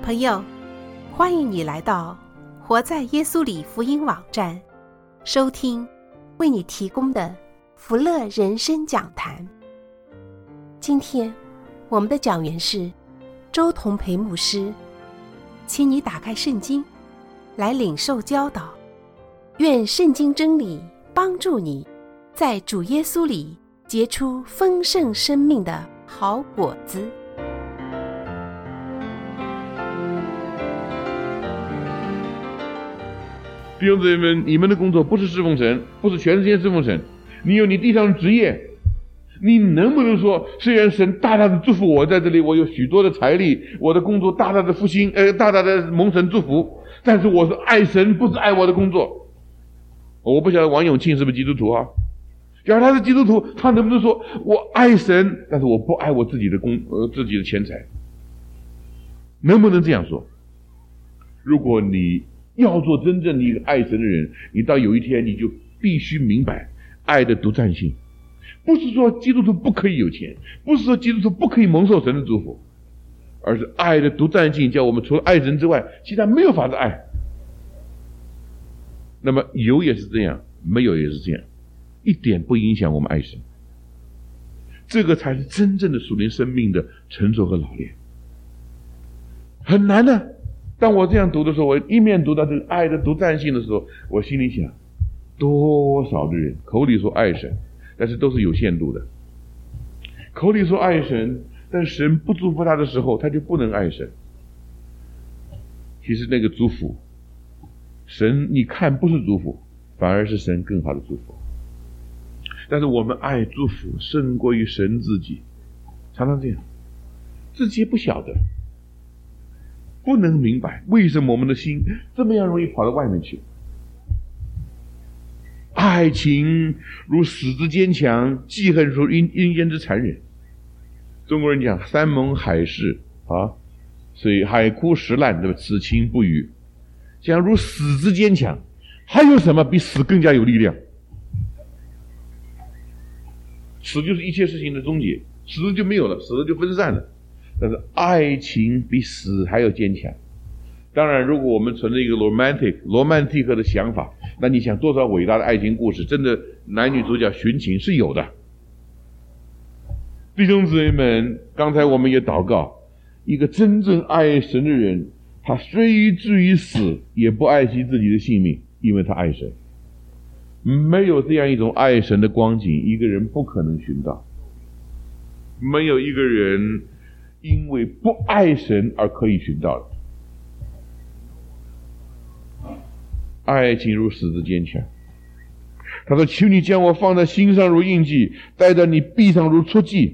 朋友，欢迎你来到活在耶稣里福音网站，收听为你提供的福乐人生讲坛。今天我们的讲员是周同培牧师，请你打开圣经来领受教导，愿圣经真理帮助你在主耶稣里结出丰盛生命的好果子。 弟兄姊妹们，你们的工作不是侍奉神，不是全时间侍奉神，你有你地上的职业，你能不能说，虽然神大大的祝福我在这里，我有许多的财力，我的工作大大的复兴，大大的蒙神祝福，但是我是爱神，不是爱我的工作。我不晓得王永庆是不是基督徒啊？假如他是基督徒，他能不能说我爱神，但是我不爱我自己的自己的钱财？能不能这样说？如果你要做真正的一个爱神的人，你到有一天你就必须明白爱的独占性。不是说基督徒不可以有钱，不是说基督徒不可以蒙受神的祝福，而是爱的独占性叫我们除了爱神之外，其他没有法子爱。那么有也是这样，没有也是这样，一点不影响我们爱神。这个才是真正的属灵生命的成熟和老练。很难的。当我这样读的时候，我一面读到这个爱的独占性的时候，我心里想，多少的人口里说爱神，但是都是有限度的。口里说爱神，但神不祝福他的时候，他就不能爱神。其实那个祝福，神你看不是祝福，反而是神更好的祝福。但是我们爱祝福胜过于神自己，常常这样，自己也不晓得，不能明白为什么我们的心这么样容易跑到外面去。爱情如死之坚强，记恨如阴间之残忍。中国人讲山盟海誓啊，所以海枯石烂，对吧？此情不渝。讲如死之坚强，还有什么比死更加有力量？死就是一切事情的终结，死了就没有了，死了就分散了。但是爱情比死还要坚强。当然如果我们存着一个罗曼蒂克的想法，那你想多少伟大的爱情故事，真的男女主角寻情是有的。弟兄姊妹们，刚才我们也祷告，一个真正爱神的人，他虽至于死也不爱惜自己的性命，因为他爱神。没有这样一种爱神的光景，一个人不可能寻到。没有一个人因为不爱神而可以寻到的。爱情如死之坚强。他说，求你将我放在心上如印记，戴在你臂上如戳记。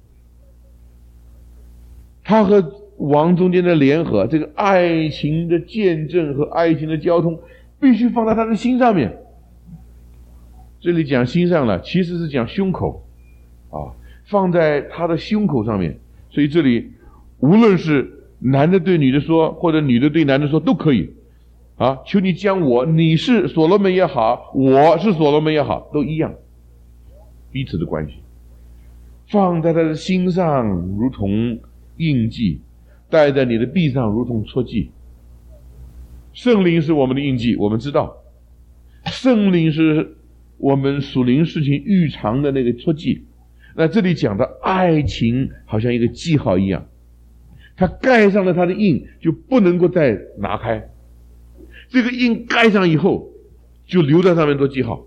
他和王中间的联合，这个爱情的见证和爱情的交通必须放在他的心上面。这里讲心上了，其实是讲胸口啊，放在他的胸口上面。所以这里无论是男的对女的说，或者女的对男的说，都可以啊。求你将我，你是所罗门也好，我是所罗门也好，都一样，彼此的关系放在他的心上如同印记，戴在你的臂上如同戳记。圣灵是我们的印记，我们知道圣灵是我们属灵事情预尝的那个戳记。那这里讲的爱情好像一个记号一样，他盖上了他的印，就不能够再拿开。这个印盖上以后，就留在上面做记号。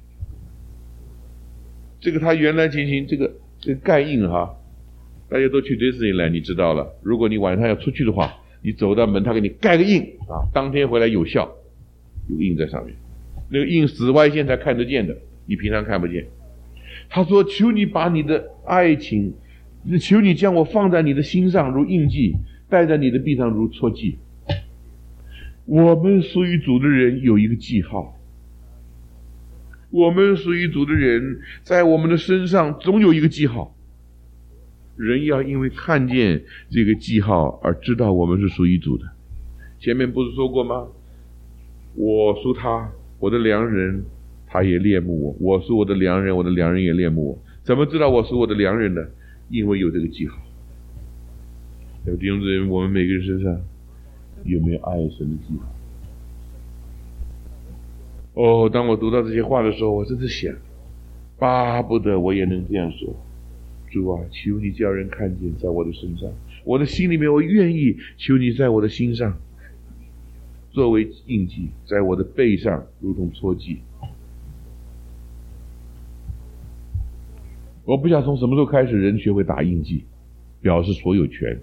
这个他原来情形，这个盖印哈，大家都去迪士尼来，你知道了。如果你晚上要出去的话，你走到门，他给你盖个印啊，当天回来有效，有印在上面。那个印紫外线才看得见的，你平常看不见。他说，求你把你的爱情，求你将我放在你的心上如印记，戴在你的臂上如戳记。我们属于主的人有一个记号，我们属于主的人在我们的身上总有一个记号。人要因为看见这个记号而知道我们是属于主的。前面不是说过吗？我属他，我的良人他也恋慕我，我是我的良人，我的良人也恋慕我。怎么知道我是我的良人呢？因为有这个记号。弟兄姊妹，我们每个人身上有没有爱神的计划？哦，当我读到这些话的时候，我真是想，巴不得我也能这样说。主啊，求你叫人看见在我的身上，我的心里面我愿意，求你在我的心上作为印记，在我的背上如同戳记。我不晓得从什么时候开始人学会打印记，表示所有权。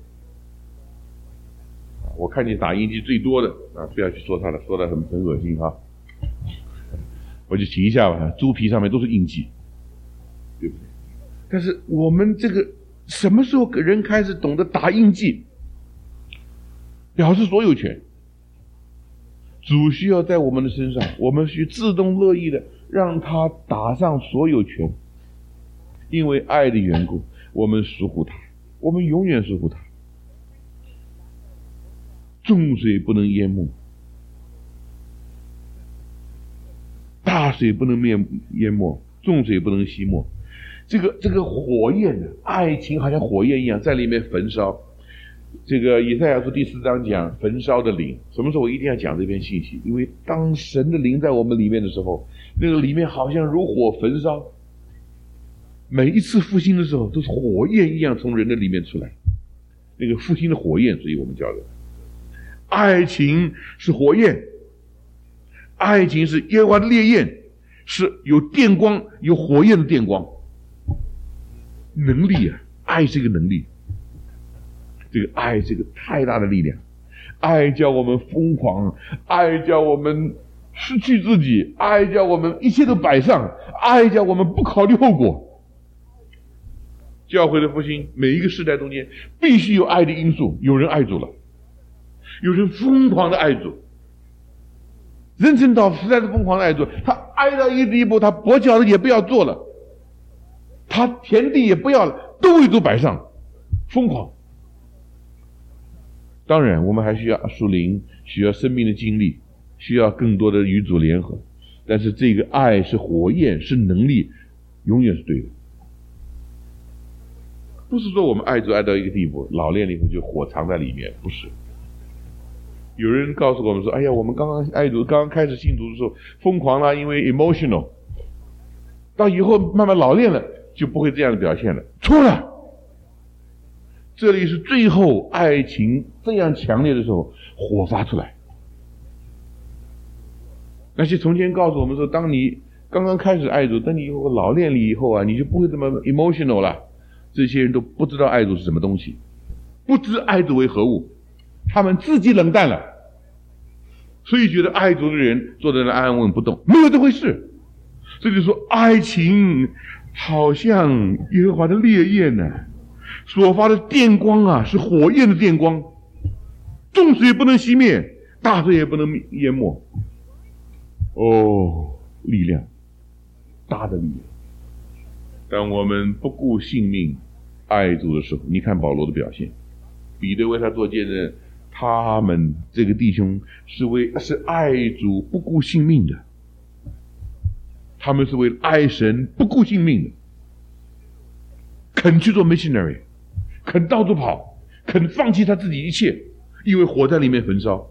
我看见打印记最多的不要去说他了，说的很恶心哈。我就提一下吧，猪皮上面都是印记，对不对？但是我们这个什么时候人开始懂得打印记，表示所有权？主需要在我们的身上，我们需自动乐意的让他打上所有权，因为爱的缘故，我们属乎他，我们永远属乎他。众水不能淹没，大水不能淹没，众水不能熄没。这个火焰的爱情好像火焰一样在里面焚烧。这个以赛亚书第4章讲焚烧的灵，什么时候我一定要讲这篇信息？因为当神的灵在我们里面的时候，那个里面好像如火焚烧。每一次复兴的时候都是火焰一样从人的里面出来，那个复兴的火焰，所以我们叫的爱情是火焰，爱情是耶和华的烈焰，是有电光有火焰的电光。能力啊，爱是一个能力，这个爱是一个太大的力量。爱叫我们疯狂，爱叫我们失去自己，爱叫我们一切都摆上，爱叫我们不考虑后果。教会的复兴每一个世代中间必须有爱的因素，有人爱主了，有人疯狂的爱主。人生到实在是疯狂的爱主，他爱到一个地步，他跛脚的也不要做了，他田地也不要了，都为主摆上，疯狂。当然我们还需要属灵，需要生命的经历，需要更多的与主联合，但是这个爱是火焰，是能力，永远是对的。不是说我们爱主爱到一个地步，老练了以后就火藏在里面，不是。有人告诉我们说，哎呀，我们刚刚爱主，刚刚开始信主的时候疯狂了，因为 emotional， 到以后慢慢老练了就不会这样的表现了。错了，这里是最后爱情这样强烈的时候火发出来。那些从前告诉我们说，当你刚刚开始爱主，等你以后老练了以后啊，你就不会这么 emotional 了。这些人都不知道爱主是什么东西，不知爱主为何物，他们自己冷淡了，所以觉得爱主的人坐在那安稳不动，没有这回事。这就说爱情好像耶和华的烈焰呢，所发的电光啊，是火焰的电光，众水不能熄灭，大水也不能淹没。哦，力量，大的力量。当我们不顾性命爱主的时候，你看保罗的表现，彼得为他做见证，他们这个弟兄是爱主不顾性命的，他们是为了爱神不顾性命的，肯去做 missionary， 肯到处跑，肯放弃他自己一切，因为火在里面焚烧。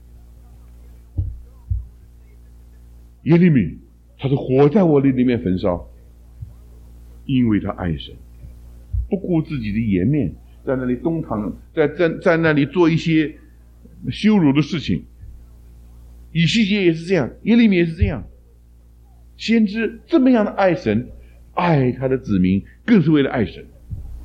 耶利米他是火在我的里面焚烧，因为他爱神，不顾自己的颜面，在那里东堂，在那里做一些羞辱的事情。以西结也是这样，耶利米也是这样。先知这么样的爱神，爱他的子民，更是为了爱神。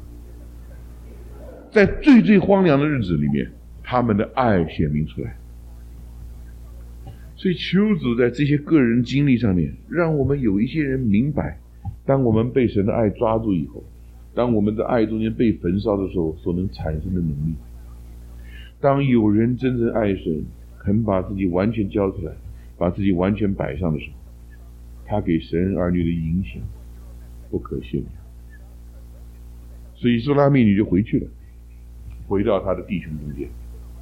在最最荒凉的日子里面，他们的爱显明出来。所以求主在这些个人经历上面，让我们有一些人明白，当我们被神的爱抓住以后，当我们的爱中间被焚烧的时候所能产生的能力。当有人真正爱神，肯把自己完全交出来，把自己完全摆上的时候，他给神儿女的影响不可限量。所以苏拉密女就回去了，回到他的弟兄中间。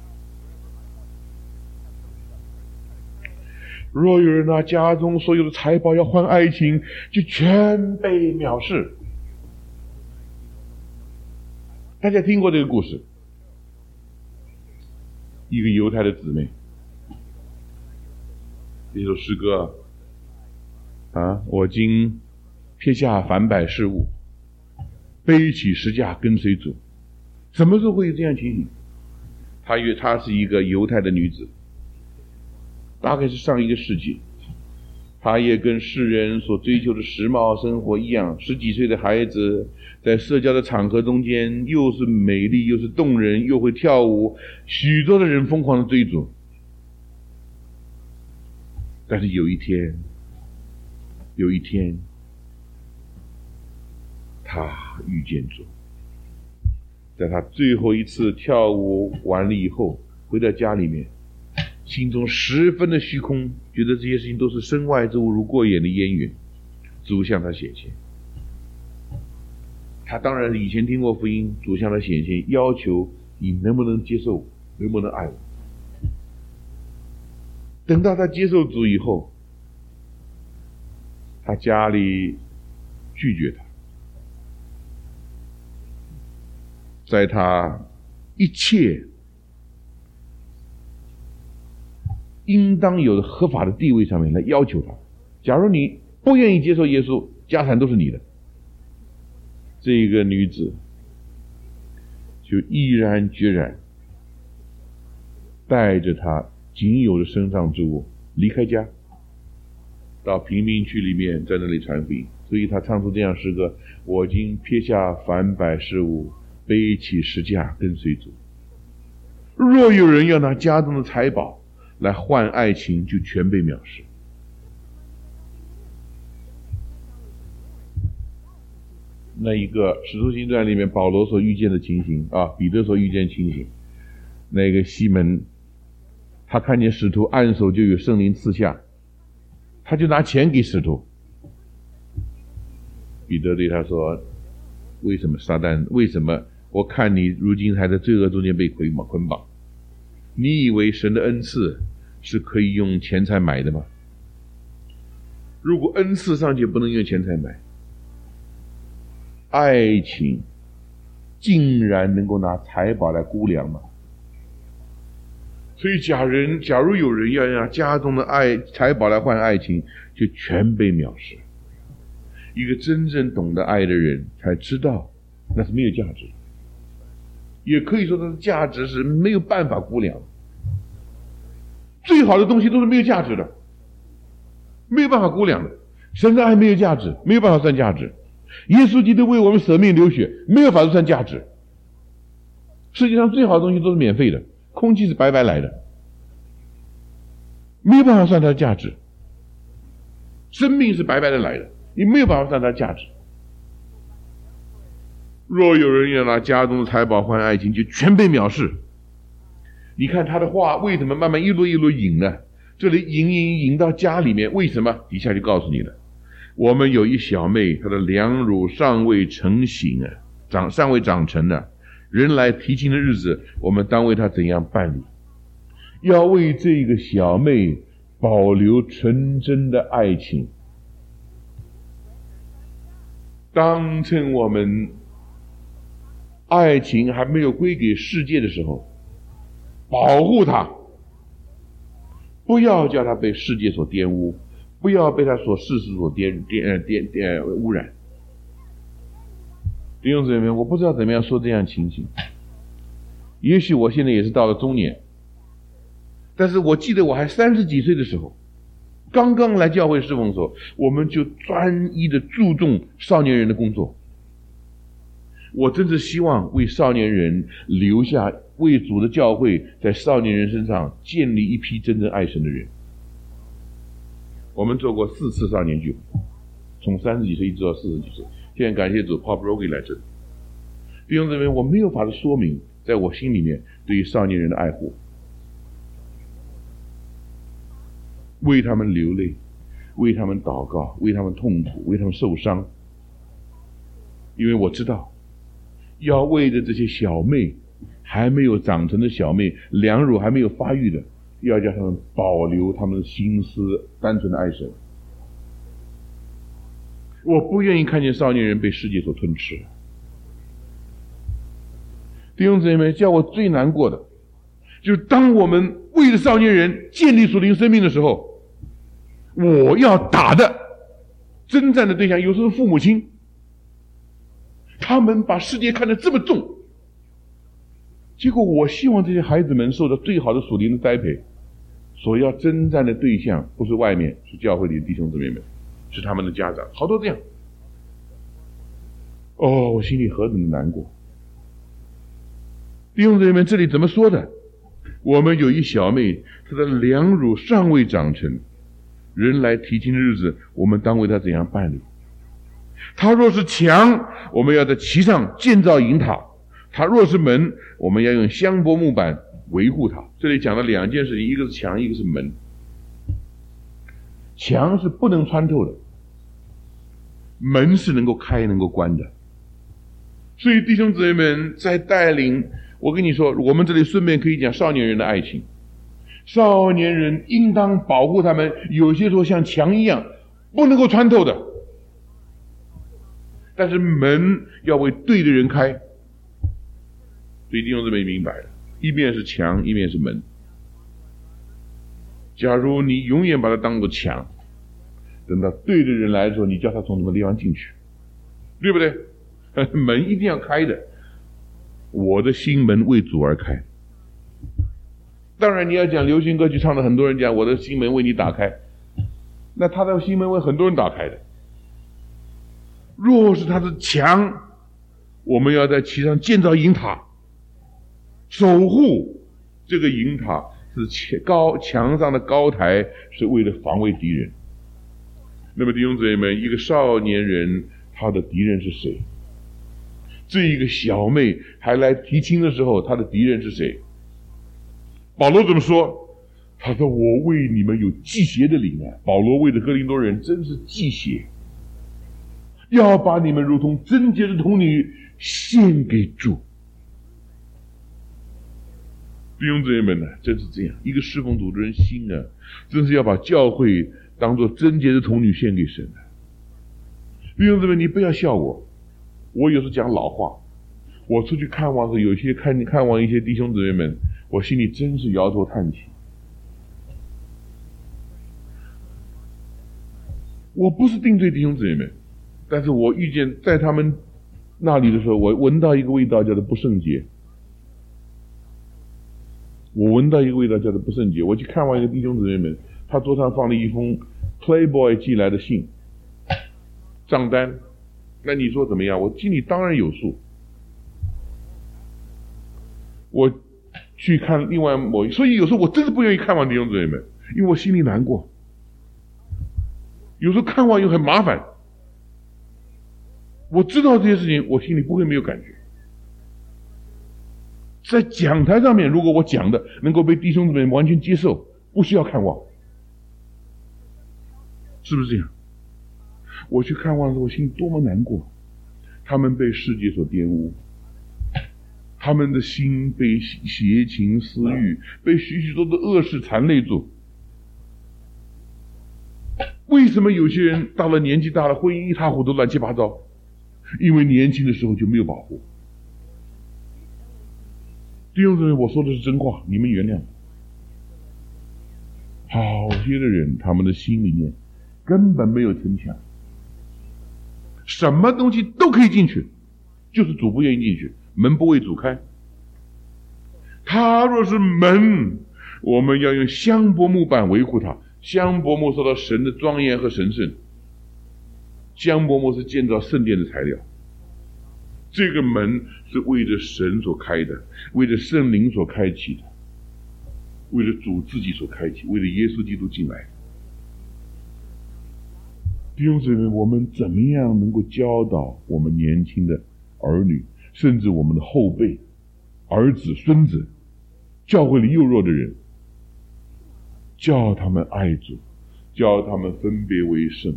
若有人拿家中所有的财宝要换爱情，就全被藐视。大家听过这个故事？ 一个犹太的姊妹，这首诗歌我今撇下凡百事物，背起十架跟随主。什么时候会有这样情形？她是一个犹太的女子，大概是上一个世纪，她也跟世人所追求的时髦生活一样，10几岁的孩子在社交的场合中间，又是美丽又是动人，又会跳舞，许多的人疯狂的追逐。但是有一天她遇见主，在她最后一次跳舞完了以后，回到家里面，心中十分的虚空，觉得这些事情都是身外之物，如过眼的烟云。主向她显现，她当然以前听过福音，主向她显现，要求你能不能接受，能不能爱我。等到她接受主以后，她家里拒绝她，在她一切应当有的合法的地位上面来要求她。假如你不愿意接受耶稣，家产都是你的。这个女子就毅然决然带着她仅有的身上之物离开家，到贫民区里面，在那里传福音。所以她唱出这样诗歌：我今撇下凡百事物，背起十架跟随主。若有人要拿家中的财宝来换爱情，就全被藐视。那一个使徒行传里面保罗所遇见的情形彼得所遇见的情形，那个西门，他看见使徒按手就有圣灵赐下，他就拿钱给使徒。彼得对他说：为什么撒旦？为什么我看你如今还在罪恶中间被捆绑？你以为神的恩赐是可以用钱财买的吗？如果恩赐尚且不能用钱财买，爱情竟然能够拿财宝来估量吗？所以假如有人要拿家中的财宝来换爱情，就全被藐视。一个真正懂得爱的人才知道那是没有价值的，也可以说它的价值是没有办法估量。最好的东西都是没有价值的，没有办法估量的。神的爱没有价值，没有办法算价值。耶稣基督为我们舍命流血，没有法子算价值。世界上最好的东西都是免费的，空气是白白来的，没有办法算它的价值。生命是白白的来的，你没有办法算它的价值。若有人要拿家中的财宝换爱情，就全被藐视。你看他的话为什么慢慢一路一路引呢？这里引到家里面，为什么？底下就告诉你了。我们有一小妹，她的两乳尚未成型尚未长成呢。人来提亲的日子，我们当为她怎样办理？要为这个小妹保留纯真的爱情。当趁我们爱情还没有归给世界的时候，保护她，不要叫她被世界所玷污，不要被他所世事所污染。弟兄姊妹，我不知道怎么样说这样情形。也许我现在也是到了中年，但是我记得我还30几岁的时候，刚刚来教会侍奉的时候，我们就专一的注重少年人的工作。我真是希望为少年人留下，为主的教会在少年人身上建立一批真正爱神的人。我们做过4次少年聚会，从30几岁一直到40几岁。现在感谢主 Pop Rogi 来这里。弟兄姊妹，我没有法子说明在我心里面对于少年人的爱护，为他们流泪，为他们祷告，为他们痛苦，为他们受伤。因为我知道要为着这些小妹，还没有长成的小妹，两乳还没有发育的，要叫他们保留他们的心思，单纯的爱神。我不愿意看见少年人被世界所吞吃。弟兄姊妹，叫我最难过的就当我们为了少年人建立属灵生命的时候，我要打的征战的对象有时候是父母亲，他们把世界看得这么重，结果我希望这些孩子们受到最好的属灵的栽培，所要征战的对象不是外面，是教会里的弟兄姊妹们，是他们的家长，好多这样。我心里何等的难过。弟兄姊妹们，这里怎么说的？我们有一小妹，她的两乳尚未长成，人来提亲的日子，我们当为她怎样办理？她若是墙，我们要在其上建造营塔；她若是门，我们要用香柏木板维护它。这里讲了两件事情，一个是墙，一个是门。墙是不能穿透的，门是能够开能够关的。所以弟兄姊妹们在带领，我跟你说，我们这里顺便可以讲少年人的爱情。少年人应当保护他们，有些时候像墙一样不能够穿透的，但是门要为对的人开。所以弟兄姊妹明白了，一面是墙，一面是门。假如你永远把它当作墙，等到对的人来的时候，你叫他从什么地方进去，对不对？门一定要开的，我的心门为主而开。当然你要讲流行歌曲，唱的很多人讲我的心门为你打开，那他的心门为很多人打开的。若是他的墙，我们要在其上建造营塔，守护这个营塔是墙上的高台，是为了防卫敌人。那么弟兄姊妹们，一个少年人他的敌人是谁？这一个小妹还来提亲的时候，他的敌人是谁？保罗怎么说？他说我为你们有忌邪的灵啊！保罗为的哥林多人真是忌邪，要把你们如同贞洁的童女献给主。弟兄姊妹们呢，真是这样，一个侍奉主的人心啊，真是要把教会当作贞洁的童女献给神的。弟兄姊妹，你不要笑我，我有时讲老话。我出去看望时，有些看望一些弟兄姊妹们，我心里真是摇头叹气。我不是定罪弟兄姊妹们，但是我遇见在他们那里的时候，我闻到一个味道叫做不圣洁。我去看望一个弟兄姊妹们，他桌上放了一封 Playboy 寄来的信账单，那你说怎么样？我心里当然有数。我去看另外所以有时候我真的不愿意看望弟兄姊妹们，因为我心里难过。有时候看望又很麻烦，我知道这些事情，我心里不会没有感觉。在讲台上面，如果我讲的能够被弟兄姊妹完全接受，不需要看望，是不是这样？我去看望的时候，我心里多么难过，他们被世界所玷污，他们的心被邪情私欲，被许许多多的恶事缠累住。为什么有些人到了年纪大了，婚姻一塌糊涂，乱七八糟？因为年轻的时候就没有保护。弟兄姊妹，我说的是真话，你们原谅。好些的人，他们的心里面根本没有城墙，什么东西都可以进去，就是主不愿意进去，门不为主开。他若是门，我们要用香柏木板维护它。香柏木受到神的庄严和神圣，香柏木是建造圣殿的材料。这个门是为着神所开的，为着圣灵所开启的，为了主自己所开启，为了耶稣基督进来的。弟兄姊妹，我们怎么样能够教导我们年轻的儿女，甚至我们的后辈、儿子、孙子，教会里幼弱的人，叫他们爱主，叫他们分别为圣。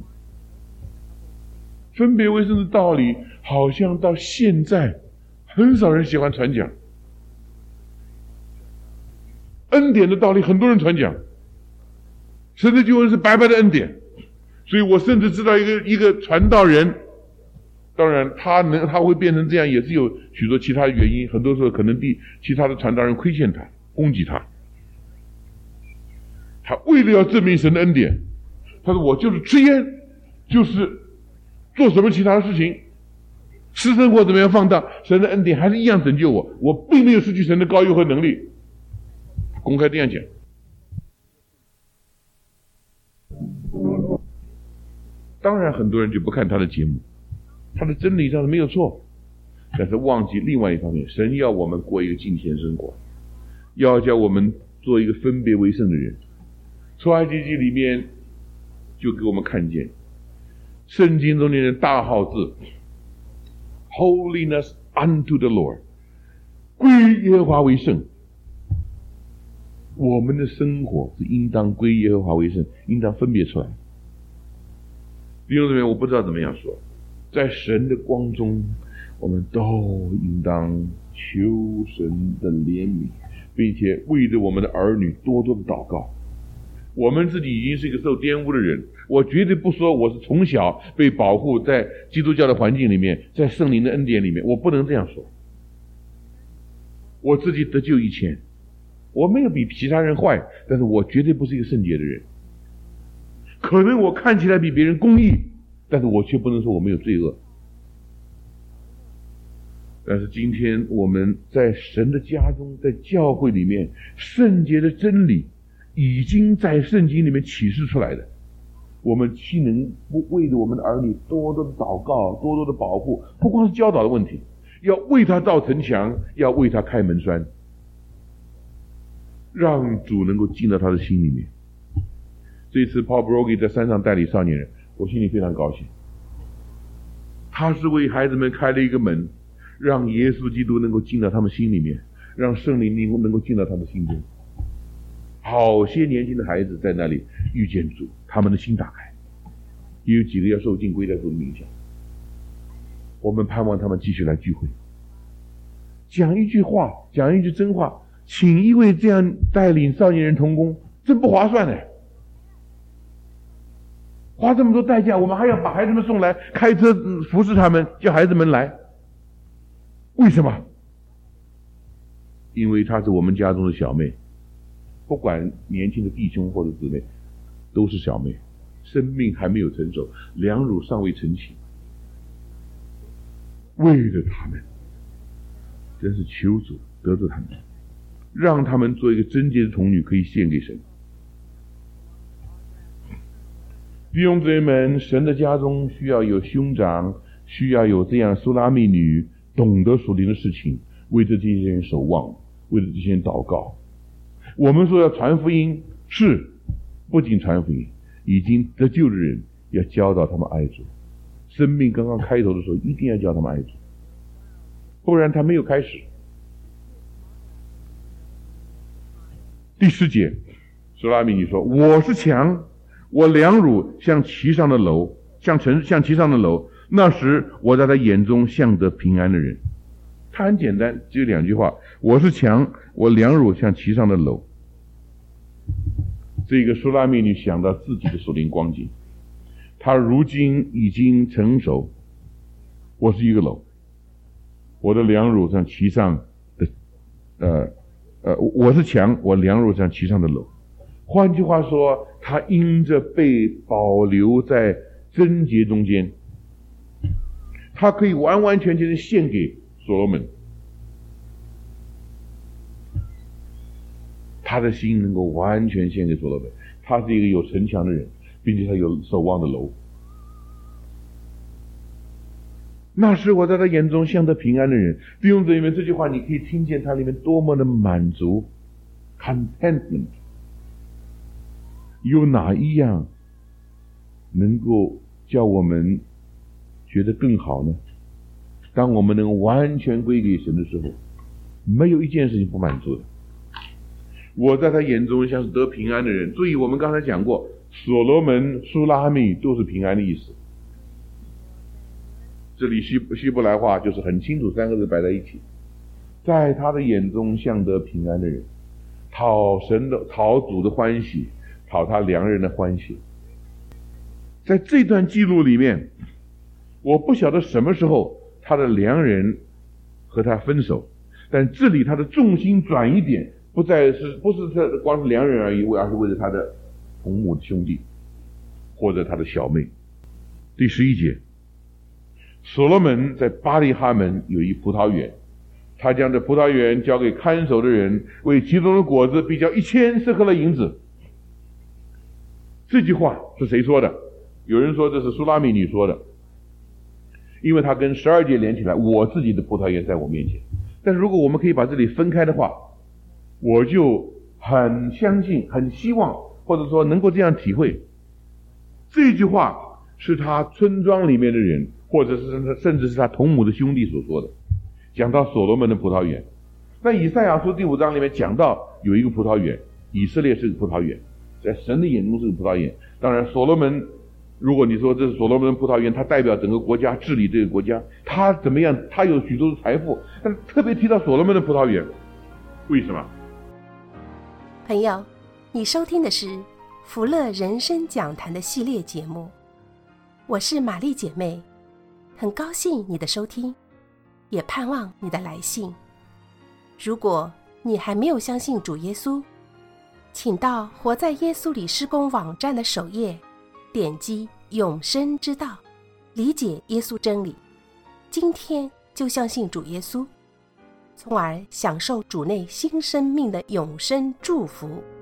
分别为圣的道理，好像到现在很少人喜欢传讲。恩典的道理，很多人传讲。神的救恩是白白的恩典，所以我甚至知道一个传道人，当然他会变成这样，也是有许多其他的原因，很多时候可能其他的传道人亏欠他， 攻击他。他为了要证明神的恩典，他说我就是吃烟，就是做什么其他的事情，私生活怎么样放荡，神的恩典还是一样拯救我，我并没有失去神的高优和能力，公开这样讲。当然很多人就不看他的节目，他的真理上是没有错，但是忘记另外一方面，神要我们过一个敬虔生活，要叫我们做一个分别为圣的人。出埃及记里面就给我们看见圣经中间的大号字 Holiness unto the Lord， 归耶和华为圣。我们的生活是应当归耶和华为圣，应当分别出来。弟兄姊妹，我不知道怎么样说，在神的光中，我们都应当求神的怜悯，并且为着我们的儿女多多的祷告。我们自己已经是一个受玷污的人，我绝对不说我是从小被保护在基督教的环境里面，在圣灵的恩典里面，我不能这样说。我自己得救以前，我没有比其他人坏，但是我绝对不是一个圣洁的人。可能我看起来比别人公义，但是我却不能说我没有罪恶。但是今天我们在神的家中，在教会里面，圣洁的真理已经在圣经里面启示出来的，我们岂能不为着我们的儿女多多的祷告，多多的保护？不光是教导的问题，要为他造城墙，要为他开门栓，让主能够进到他的心里面。这次 Paul Broggi 在山上带领少年人，我心里非常高兴。他是为孩子们开了一个门，让耶稣基督能够进到他们心里面，让圣灵能够进到他们心中。好些年轻的孩子在那里遇见主，他们的心打开，也有几个要受尽归在主的名下。我们盼望他们继续来聚会，讲一句话，讲一句真话，请一位这样带领少年人同工，真不划算呢。花这么多代价，我们还要把孩子们送来，开车服侍他们，叫孩子们来。为什么？因为她是我们家中的小妹，不管年轻的弟兄或者姊妹，都是小妹，生命还没有成熟，两乳尚未成型。为了他们，真是求主得着他们，让他们做一个贞洁的童女，可以献给神。弟兄姊妹们，神的家中需要有兄长，需要有这样苏拉密女，懂得属灵的事情，为着这些人守望，为着这些人祷告。我们说要传福音，是不仅传福音，已经得救的人要教导他们爱主。生命刚刚开头的时候，一定要教他们爱主，不然他没有开始。第10节，苏拉密女说：“我是墙，我两乳像其上的楼，像其上的楼。那时我在他眼中像得平安的人。”他很简单，只有2句话：我是墙，我两乳像其上的楼。这个苏拉密女想到自己的属灵光景，她如今已经成熟。我是一个楼，我的两乳像其上的我是墙，我两乳像其上的楼。换句话说，他因着被保留在贞洁中间，他可以完完全全的献给所罗门，他的心能够完全献给所罗门。他是一个有城墙的人，并且他有守望的楼。那是我在他眼中像得平安的人。弟兄姊妹，这句话你可以听见它里面多么的满足 contentment。有哪一样能够叫我们觉得更好呢？当我们能完全归给神的时候，没有一件事情不满足的。我在他眼中像是得平安的人。注意，我们刚才讲过，所罗门、苏拉密都是平安的意思。这里希伯来话就是很清楚3个字摆在一起，在他的眼中像得平安的人，讨主的欢喜，讨他良人的欢喜。在这段记录里面，我不晓得什么时候他的良人和他分手，但这里他的重心转一点， 不是光是良人而已，而是为了他的同母的兄弟或者他的小妹。第11节，所罗门在巴利哈门有一葡萄园，他将这葡萄园交给看守的人，为其中的果子比较1000舍客勒银子。这句话是谁说的？有人说这是苏拉米女说的，因为他跟12节连起来，我自己的葡萄园在我面前。但是如果我们可以把这里分开的话，我就很相信，很希望，或者说能够这样体会，这句话是他村庄里面的人，或者是甚至是他同母的兄弟所说的，讲到所罗门的葡萄园。在以赛亚书第5章里面讲到有一个葡萄园，以色列是个葡萄园，在神的眼中是个葡萄园。当然所罗门，如果你说这是所罗门的葡萄园，他代表整个国家治理这个国家，他怎么样，他有许多的财富，但特别提到所罗门的葡萄园，为什么？ 朋友，你收听的是福乐人生讲坛的系列节目，我是玛丽姐妹，很高兴你的收听，也盼望你的来信。如果你还没有相信主耶稣，请到活在耶稣里施工网站的首页，点击永生之道，理解耶稣真理，今天就相信主耶稣，从而享受主内新生命的永生祝福。